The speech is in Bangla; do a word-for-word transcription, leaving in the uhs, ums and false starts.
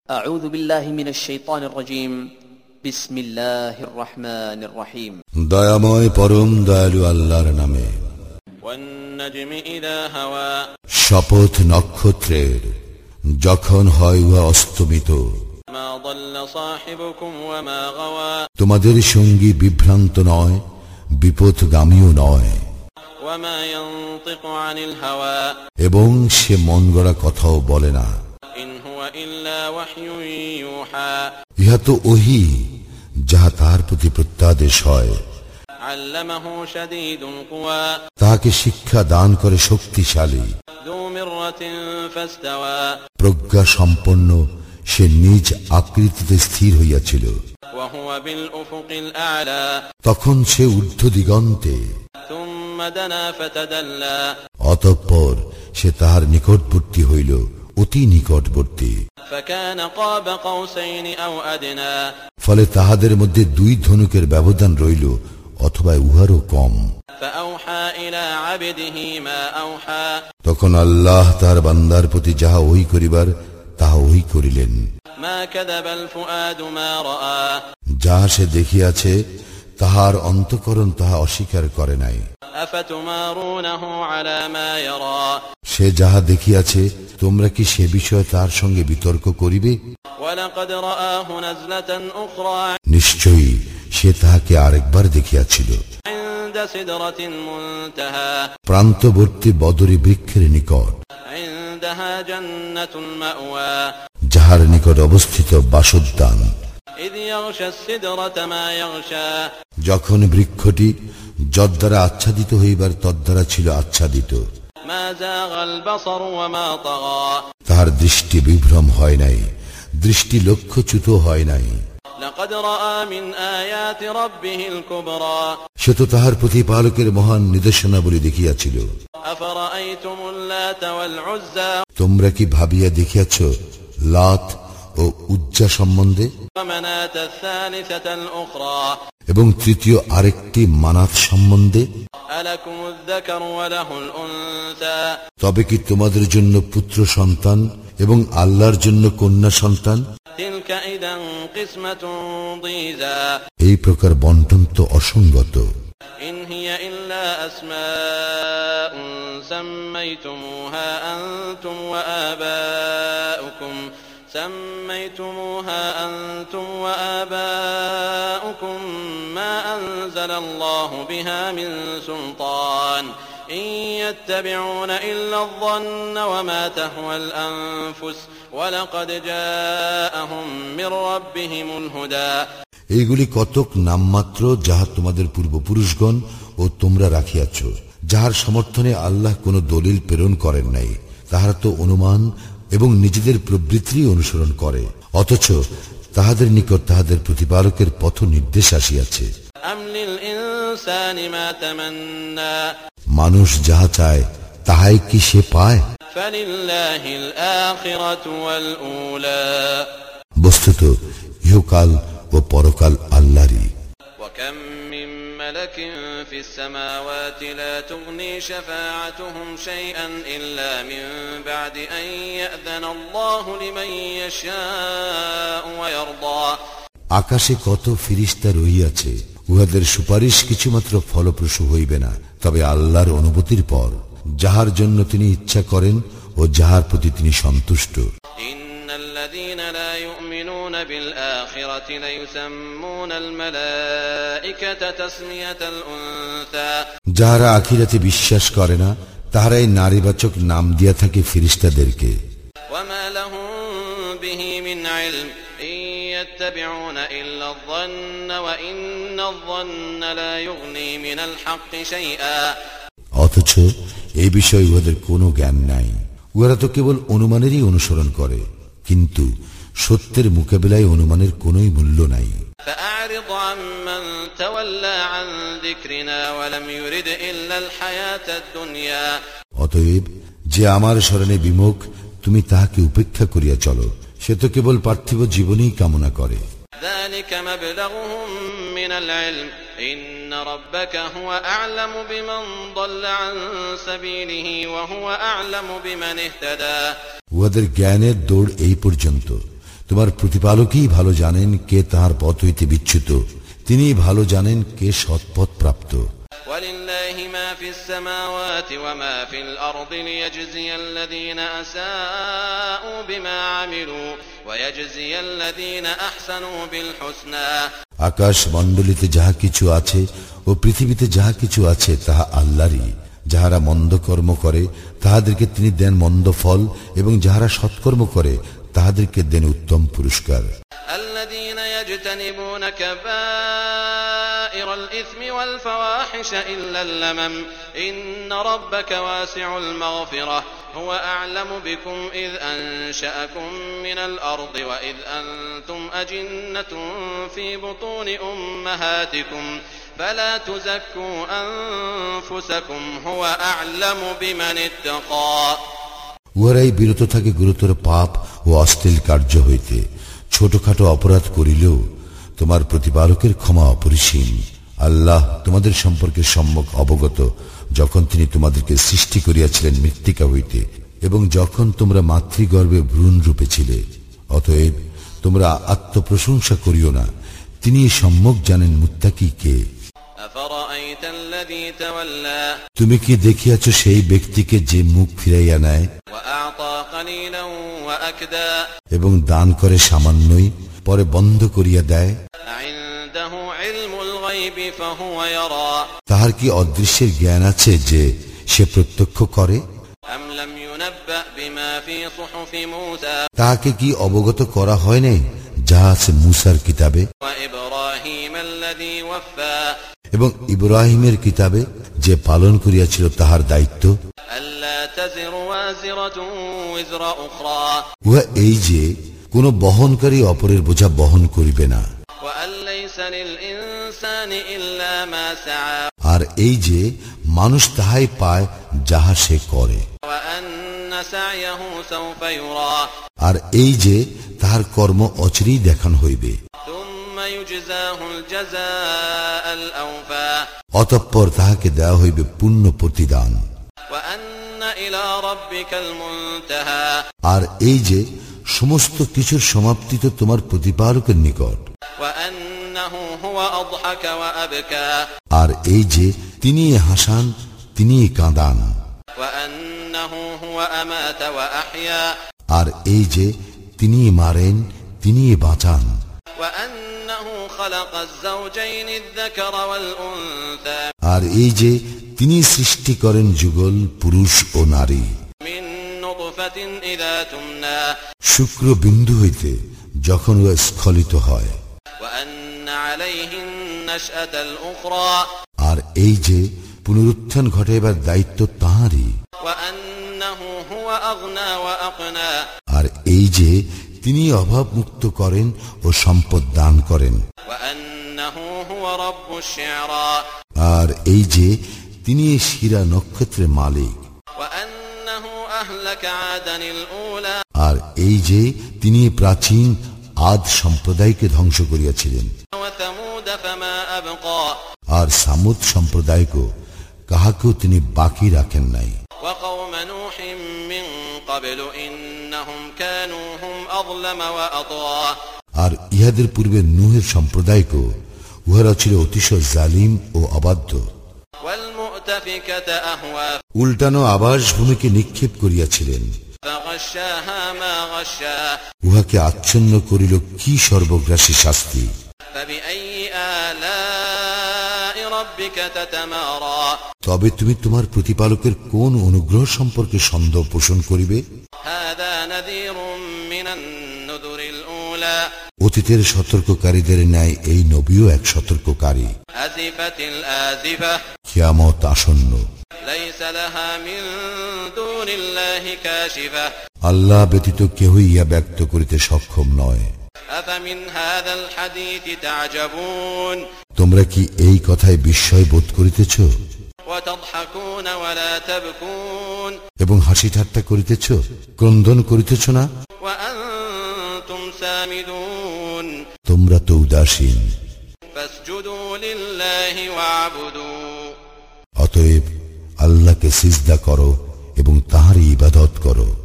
আউযু বিল্লাহি মিনাশ শাইতানির রাজীম বিসমিল্লাহির রহমানির রহিম দয়াময় পরম দয়ালু আল্লাহর নামে। ওয়ান নাজমি ইযা হাওয়া, শপথ নক্ষত্রের যখন হয় উহা অস্তমিত। মা দাল্লা সাহিবুকুম ওয়া মা গাওয়া, তোমাদের সঙ্গী বিভ্রান্ত নয়, বিপথগামীও নয়। ওয়া মা ইয়ানতিকু আনিল হাওয়া, এবং সে মন গড়া কথাও বলে না। ইন হুয়া ইল্লা ওয়াহয়ুন ইউহা, ইহা তো ওহী যাহা তাহার প্রতি প্রত্যাদেশ হয়। আল্লামাহু শাদীদুল কুওয়া, তাহাকে শিক্ষা দান করে শক্তিশালী। যু মিররাতিন ফাস্তাওয়া, প্রজ্ঞা সম্পন্ন সে নিজ আকৃতিতে স্থির হইয়াছিল। ওয়া হুয়া বিল উফুকিল আ'লা, তখন সে ঊর্ধ্ব দিগন্তে। থুম্মা দানা ফাতাদাল্লা, অতঃপর সে তাহার নিকটবর্তী হইল, অতি নিকটবর্তী। ফাকানা কাবা কাউসাইনি আও আদনা, ফলে তাহাদের মধ্যে দুই ধনুকের ব্যবধান রইল, অথবা উহারও কম। ফাআওহা ইলা আবদিহি মা আওহা, তখন আল্লাহ তাহার বান্দার প্রতি যাহা ওহী করিবার তাহা ওহী করিলেন। মা কাযাবাল ফুআদু মা রাআ, যাহা সে দেখিয়াছে তাহার অন্তঃকরণ তাহা অস্বীকার করে নাই। আফাতুমারুনাহু আলা মা ইয়ারা, সে যাহা দেখিয়াছে তোমরা কি সে বিষয়ে তার সঙ্গে বিতর্ক করিবে? ওয়ালাকাদ রাআহু নাজলাতান উখরা, নিশ্চয়ই সে তাহাকে আরেকবার দেখিয়াছিল, ইনদা সিদরাতিন মুনতাহা, প্রান্তবর্তী বদরী বৃক্ষের নিকট, ইনদাহা জান্নাতুল মাওয়া, যাহার নিকট অবস্থিত বাসোদ্যান। ইয ইয়াগশা সিদরাতা মা ইয়াগশা, যখন বৃক্ষটি যদ্বারা আচ্ছাদিত হইবার তদ্বারা ছিল আচ্ছাদিত, মা যাগাল বাসার ওয়া মা তাগা, তাহার দৃষ্টি বিভ্রম হয় নাই, দৃষ্টি লক্ষ্যচ্যুত হয় নাই। লাকাদ রাআ মিন আয়াতি রাব্বিহিল কুবরা, সে তো তাহার প্রতিপালকের মহান নিদর্শনাবলী দেখিয়াছিল। আফরাআইতুমুল লাতা ওয়াল উজ্জা, তোমরা কি ভাবিয়া দেখিয়াছ লাত ও উজ্জা সম্বন্ধে, ওয়া মানাতাস সালিসাতাল উখরা, এবং তৃতীয় আরেকটি মানাত সম্বন্ধে? আলাকুমুয যাকারু ওয়া লাহুল উনসা, তবে কি তোমাদের জন্য পুত্র সন্তান এবং আল্লাহর জন্য কন্যা সন্তান? তিলকা ইদান কিসমাতুন দীজা, এই প্রকার বণ্টন তো অসঙ্গত। ইন হিয়া ইল্লা আসমাউন সাম্মাইতুমুহা আনতুম ওয়া আবাউকুম سميتموها أنتم وآباؤكم ما أنزل الله بها من سلطان إن يتبعون إلا الظن وما تهوى الأنفس ولقد جاءهم من ربهم الهدى। এইগুলি কতক নামমাত্র যাহা তোমাদের পূর্বপুরুষগণ ও তোমরা রাখিয়াছ, যাহার সমর্থনে আল্লাহ কোন দলিল প্রেরণ করেন নাই। তাহারা তো অনুমান এবং নিজেদের প্রবৃত্তি অনুসরণ করে, অথচ তাহাদের নিকট তাহাদের প্রতিপালকের পথ নির্দেশ আসিয়াছে। মানুষ যাহা চায় তাহাই কি সে পায়? বস্তুত ইহকাল ও পরকাল আল্লাহরই। ملك في السماوات لا تغني شفاعتهم شيئا إلا من بعد أن يأذن الله لمن يشاء ويرضى। আকাশে কত ফিরিস্তা রহিয়াছে, উহাদের সুপারিশ কিছুমাত্র ফলপ্রসূ হইবে না, তবে আল্লাহর অনুমতির পর, যাহার জন্য তিনি ইচ্ছা করেন ও যাহার প্রতি তিনি সন্তুষ্ট। الذين لا يؤمنون بالآخرة ليسمون الملائكة تسمية الأنثى। যাহারা আখিরাতে বিশ্বাস করে না তাহারাই নারীবাচক নাম দিয়া থাকে ফেরেশতাদেরকে। وما لهم به من علم إن يتبعون إلا الظن وإن الظن لا يغني من الحق شيئا। অথচ এই বিষয়ে উহাদের কোনো জ্ঞান নাই, উহারা তো কেবল অনুমানেরই অনুসরণ করে, কিন্তু সত্যের মোকাবিলায় অনুমানের কোনই মূল্য নাই। فأعرض عمن تولى عن ذكرنا ولم يرد إلا الحياة الدنيا। অতএব যে আমার শরণে বিমুখ, তুমি তাহাকে উপেক্ষা করিয়া চলো, সে তো কেবল পার্থিব জীবনই কামনা করে। ذلك مبلغهم من العلم إن ربك هو أعلم بمن ضل عن سبيله وهو أعلم بمن اهتدى। উহাদের জ্ঞানের দৌড় এই পর্যন্ত, তোমার প্রতিপালকই ভালো জানেন কে তাহার পথ হইতে বিচ্যুত, তিনি ভালো জানেন কে সৎপথ প্রাপ্ত। وَلِلَّهِ مَا فِي السَّمَاوَاتِ وَمَا فِي الْأَرْضِ لِيَجْزِيَ الَّذِينَ أَسَاءُوا بِمَا عَمِلُوا وَيَجْزِيَ الَّذِينَ أَحْسَنُوا بِالْحُسْنَى। আকাশ মণ্ডলীতে যাহা কিছু আছে ও পৃথিবীতে যাহা কিছু আছে তাহা আল্লাহরই। যাহারা মন্দ কর্ম করে তাহাদেরকে তিনি দেন মন্দ ফল, এবং যাহারা সৎকর্ম করে তাহাদেরকে দেন উত্তম পুরস্কার। الذين يجتنبون كبائر الإثم والفواحش إلا اللمم إن ربك واسع المغفرة هو أعلم بكم إذ أنشأكم من الأرض وإذ أنتم أجنة في بطون أمهاتكم فلا تزكوا أنفسكم هو أعلم بمن اتقى। উহারাই বিরত থাকে গুরুতর পাপ ও অশ্লীল কার্য হইতে। ছোটখাটো অপরাধ করিলেও তোমার প্রতিপালকের ক্ষমা অপরিসীম। আল্লাহ তোমাদের সম্পর্কে সম্যক অবগত, যখন তিনি তোমাদেরকে সৃষ্টি করিয়াছিলেন মৃত্তিকা হইতে, এবং যখন তোমরা মাতৃগর্ভে ভ্রূণ রূপে ছিলে। অতএব তোমরা আত্মপ্রশংসা করিও না, তিনি সম্যক জানেন মুত্তাকি কে। তুমি কি দেখিয়াছ সেই ব্যক্তিকে যে মুখ ফিরাইয়া নেয় এবং দান করে সামান্যই, পরে বন্ধ করিয়া দেয়? তাহার কি অদৃশ্যের জ্ঞান আছে যে সে প্রত্যক্ষ করে? তাহাকে কি অবগত করা হয় নাই যাহা আছে মূসার কিতাবে এবং ইব্রাহিমের কিতাবে, যে পালন করিয়াছিল তাহার দায়িত্ব? উহা এই যে কোন বহনকারী অপরের বোঝা বহন করিবে না, আর এই যে মানুষ তাহাই পায় যাহা সে করে, আর এই যে তাহার কর্ম অচিরেই দেখানো হইবে। অতঃপর তাহাকে দেওয়া হইবে পূর্ণ প্রতিদান। আর এই যে সমস্ত কিছুর সমাপ্তি তো তোমার প্রতিপালকের নিকট। আর এই যে তিনি হাসান, তিনি কাঁদান। আর এই যে তিনি মারেন, তিনি বাঁচান। আর এই যে তিনি সৃষ্টি করেন যুগল পুরুষ ও নারী, শুক্র বিন্দু হইতে যখন ও স্খলিত হয়। আর এই যে পুনরুত্থান ঘটাইবার দায়িত্ব তাঁরই। আর এই যে তিনি অভাব মুক্ত করেন ও সম্পদ দান করেন। আর এই যে তিনি শিরা নক্ষত্রের মালিক। আর এই যে তিনি প্রাচীন আদ সম্প্রদায়কে ধ্বংস করিয়াছিলেন। আর সামুদ সম্প্রদায়কে কাহাকেও তিনি বাকি রাখেন নাই। আর ইহাদের পূর্বে নূহের সম্প্রদায়কে, উহারা ছিল অতিশয় জালিম ও অবাধ্য। উল্টানো আবাস ভূমিকে নিক্ষেপ করিয়াছিলেন, উহাকে আচ্ছন্ন করিল কি সর্বগ্রাসী শাস্তি। তবে তুমি তোমার প্রতিপালকের কোন অনুগ্রহ সম্পর্কে সন্দেহ পোষণ করিবে? অতীতের সতর্ককারীদের ন্যায় এই নবীও এক সতর্ককারী। কিয়ামত আসন্ন, আল্লাহ ব্যতীত কেহই ইহা ব্যক্ত করিতে সক্ষম নয়। তোমরা কি এই কথায় বিস্ময় বোধ করিতেছ এবং হাসি ঠাট্টা করিতেছ, ক্রন্দন করিতেছ না? তোমরা তো উদাসীন। অতএব আল্লাহকে সিজদা করো এবং তাঁরই ইবাদত করো।